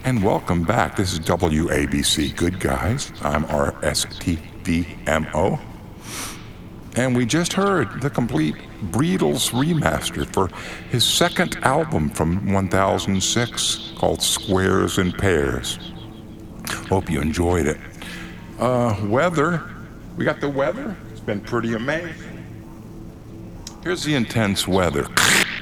And welcome back. This is WABC Good Guys. I'm RSTDMO. And we just heard the complete Beatles remaster for his second album from 1006 called Squares and Pairs. Hope you enjoyed it. Weather. We got the weather. It's been pretty amazing. Here's the intense weather.